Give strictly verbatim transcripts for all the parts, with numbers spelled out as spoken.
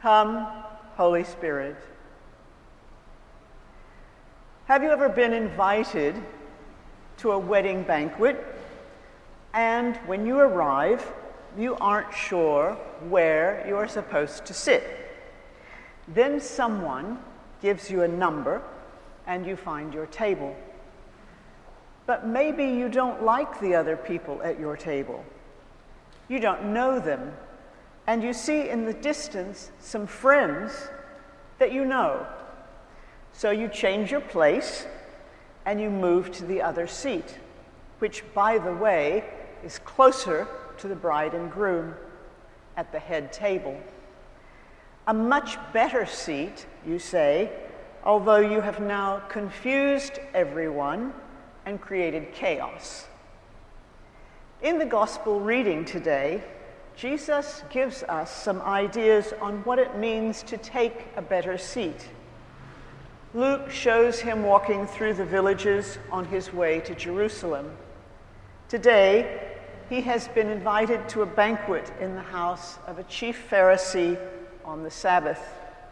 Come, Holy Spirit. Have you ever been invited to a wedding banquet, and when you arrive, you aren't sure where you are supposed to sit? Then someone gives you a number, and you find your table. But maybe you don't like the other people at your table. You don't know them, and you see in the distance some friends that you know. So you change your place, and you move to the other seat, which, by the way, is closer to the bride and groom at the head table. A much better seat, you say, although you have now confused everyone and created chaos. In the gospel reading today, Jesus gives us some ideas on what it means to take a better seat. Luke shows him walking through the villages on his way to Jerusalem. Today, he has been invited to a banquet in the house of a chief Pharisee on the Sabbath.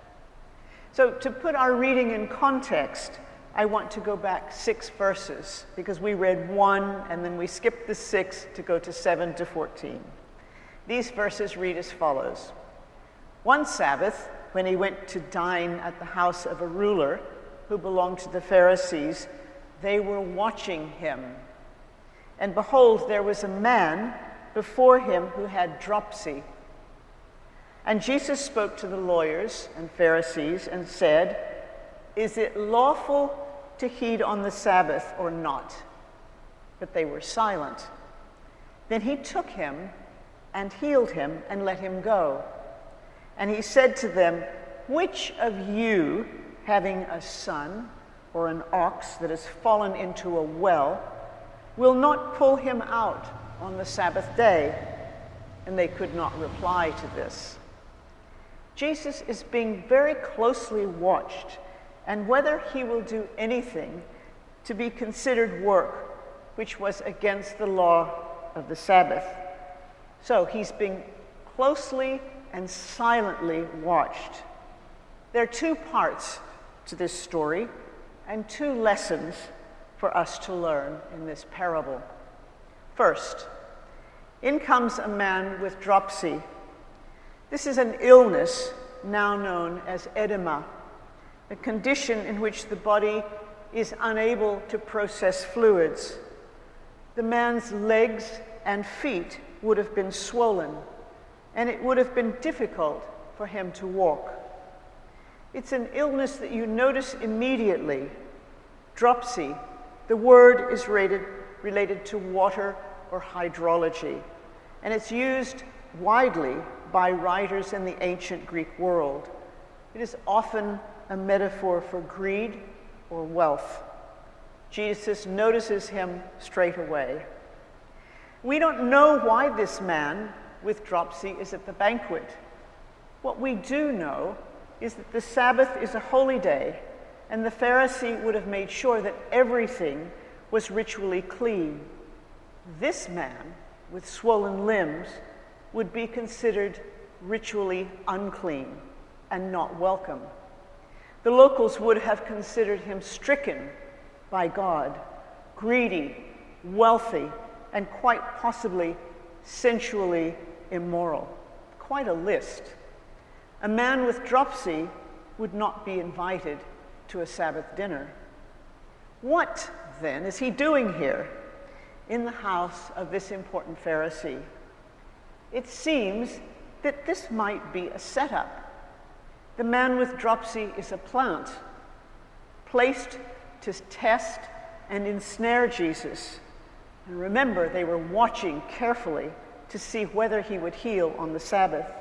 So, to put our reading in context, I want to go back six verses, because we read one and then we skipped the six to go to seven to fourteen. These verses read as follows. One Sabbath, when he went to dine at the house of a ruler who belonged to the Pharisees, they were watching him. And behold, there was a man before him who had dropsy. And Jesus spoke to the lawyers and Pharisees and said, "Is it lawful to heat on the Sabbath or not?" But they were silent. Then he took him and healed him and let him go. And he said to them, "Which of you, having a son or an ox that has fallen into a well, will not pull him out on the Sabbath day?" And they could not reply to this. Jesus is being very closely watched, and whether he will do anything to be considered work which was against the law of the Sabbath. So he's being closely and silently watched. There are two parts to this story and two lessons for us to learn in this parable. First, in comes a man with dropsy. This is an illness now known as edema, a condition in which the body is unable to process fluids. The man's legs and feet would have been swollen, and it would have been difficult for him to walk. It's an illness that you notice immediately. Dropsy, the word is rated, related to water or hydrology, and it's used widely by writers in the ancient Greek world. It is often a metaphor for greed or wealth. Jesus notices him straight away. We don't know why this man with dropsy is at the banquet. What we do know is that the Sabbath is a holy day, and the Pharisee would have made sure that everything was ritually clean. This man with swollen limbs would be considered ritually unclean and not welcome. The locals would have considered him stricken by God, greedy, wealthy, and quite possibly sensually immoral. Quite a list. A man with dropsy would not be invited to a Sabbath dinner. What, then, is he doing here in the house of this important Pharisee? It seems that this might be a setup. The man with dropsy is a plant placed to test and ensnare Jesus. And remember, they were watching carefully to see whether he would heal on the Sabbath.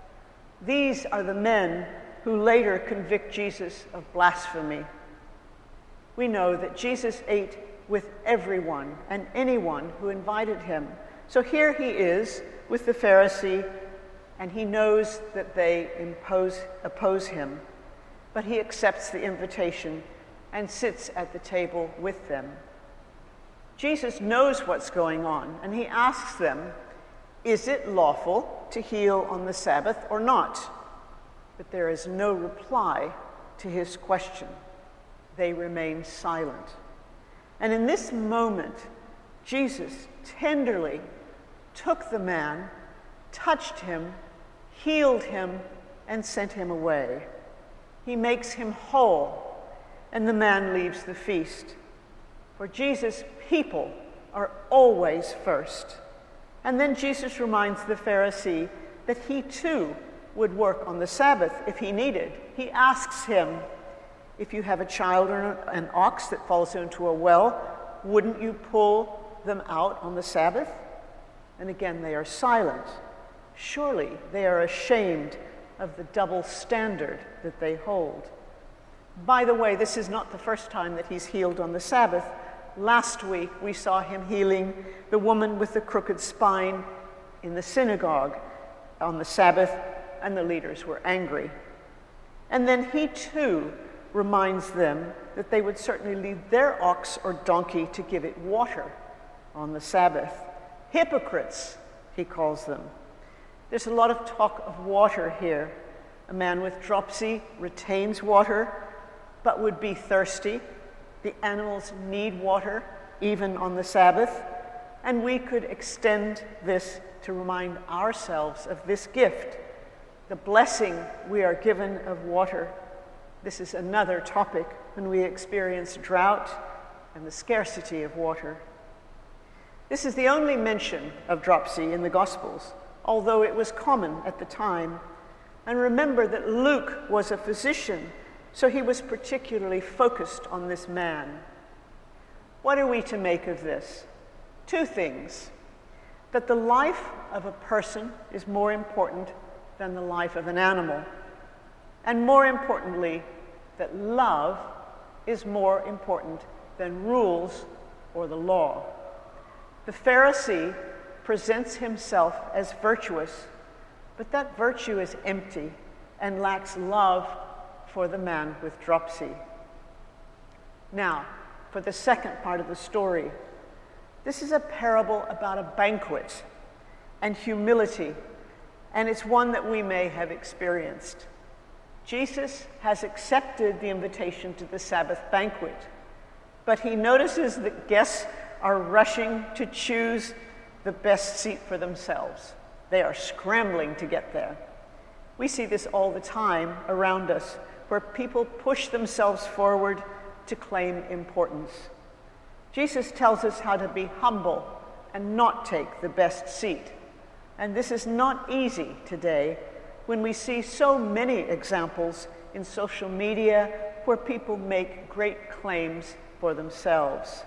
These are the men who later convict Jesus of blasphemy. We know that Jesus ate with everyone and anyone who invited him. So here he is with the Pharisee, and he knows that they impose, oppose him, but he accepts the invitation and sits at the table with them. Jesus knows what's going on, and he asks them, "Is it lawful to heal on the Sabbath or not?" but there is no reply to his question. They remain silent. And in this moment, Jesus tenderly took the man, touched him, healed him, and sent him away. He makes him whole, and the man leaves the feast. For Jesus, people are always first. And then Jesus reminds the Pharisee that he too would work on the Sabbath if he needed. He asks him, if you have a child or an ox that falls into a well, wouldn't you pull them out on the Sabbath? And again, they are silent. Surely they are ashamed of the double standard that they hold. By the way, this is not the first time that he's healed on the Sabbath. Last week, we saw him healing the woman with the crooked spine in the synagogue on the Sabbath, and the leaders were angry. And then he too reminds them that they would certainly leave their ox or donkey to give it water on the Sabbath. Hypocrites, he calls them. There's a lot of talk of water here. A man with dropsy retains water, but would be thirsty. The animals need water, even on the Sabbath. And we could extend this to remind ourselves of this gift, the blessing we are given of water. This is another topic when we experience drought and the scarcity of water. This is the only mention of dropsy in the Gospels, although it was common at the time. And remember that Luke was a physician, so he was particularly focused on this man. What are we to make of this? Two things: that the life of a person is more important than the life of an animal, and more importantly, that love is more important than rules or the law. The Pharisee presents himself as virtuous, but that virtue is empty and lacks love for the man with dropsy. Now, for the second part of the story. This is a parable about a banquet and humility, and it's one that we may have experienced. Jesus has accepted the invitation to the Sabbath banquet, but he notices that guests are rushing to choose the best seat for themselves. They are scrambling to get there. We see this all the time around us, where people push themselves forward to claim importance. Jesus tells us how to be humble and not take the best seat. And this is not easy today when we see so many examples in social media where people make great claims for themselves.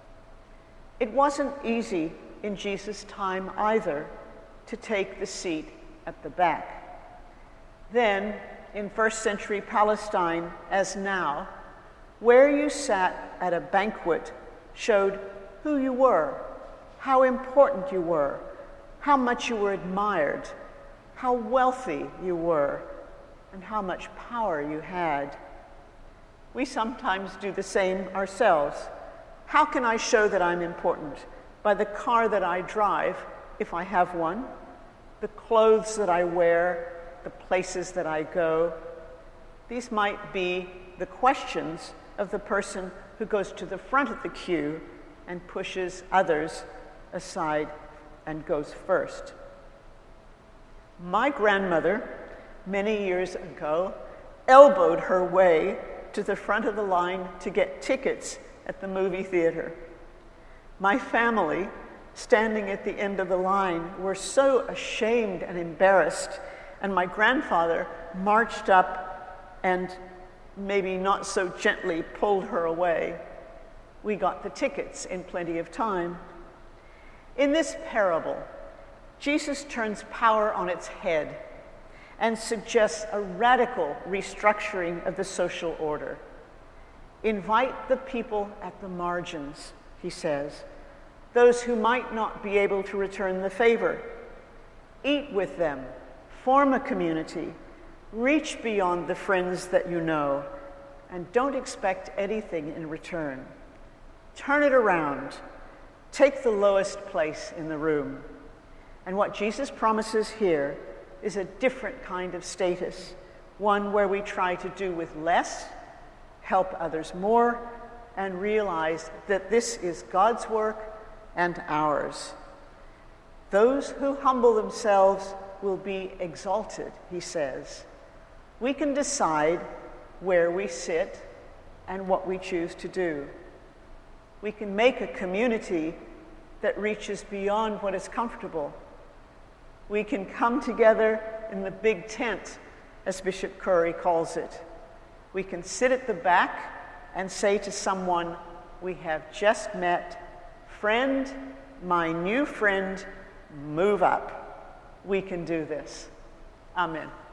It wasn't easy in Jesus' time either to take the seat at the back. Then, in first century Palestine, as now, where you sat at a banquet showed who you were, how important you were, how much you were admired, how wealthy you were, and how much power you had. We sometimes do the same ourselves. How can I show that I'm important? By the car that I drive, if I have one, the clothes that I wear, the places that I go. These might be the questions of the person who goes to the front of the queue and pushes others aside and goes first. My grandmother, many years ago, elbowed her way to the front of the line to get tickets at the movie theater. My family, standing at the end of the line, were so ashamed and embarrassed, and my grandfather marched up and maybe not so gently pulled her away. We got the tickets in plenty of time. In this parable, Jesus turns power on its head and suggests a radical restructuring of the social order. Invite the people at the margins, he says, those who might not be able to return the favor. Eat with them, form a community, reach beyond the friends that you know, and don't expect anything in return. Turn it around. Take the lowest place in the room. And what Jesus promises here is a different kind of status, one where we try to do with less, help others more, and realize that this is God's work and ours. Those who humble themselves will be exalted, he says. We can decide where we sit and what we choose to do. We can make a community that reaches beyond what is comfortable. We can come together in the big tent, as Bishop Curry calls it. We can sit at the back and say to someone we have just met, "Friend, my new friend, move up." We can do this. Amen.